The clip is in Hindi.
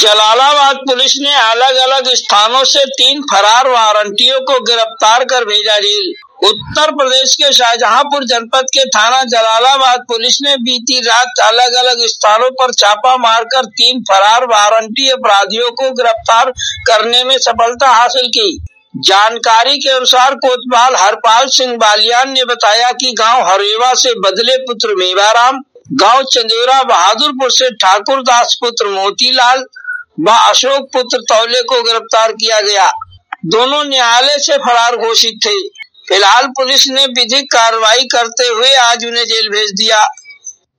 जलालाबाद पुलिस ने अलग अलग स्थानों से 3 फरार वारंटियों को गिरफ्तार कर भेजा जेल। उत्तर प्रदेश के शाहजहांपुर जनपद के थाना जलालाबाद पुलिस ने बीती रात अलग अलग स्थानों पर छापा मारकर 3 फरार वारंटी अपराधियों को गिरफ्तार करने में सफलता हासिल की। जानकारी के अनुसार कोतवाल हरपाल सिंह बालियान ने बताया कि गांव हरेवा से बदले पुत्र मेवाराम, गांव चंदेरा बहादुरपुर से ठाकुर दास पुत्र मोतीलाल व अशोक पुत्र तौले को गिरफ्तार किया गया। दोनों न्यायालय से फरार घोषित थे। फिलहाल पुलिस ने विधिक कार्रवाई करते हुए आज उन्हें जेल भेज दिया।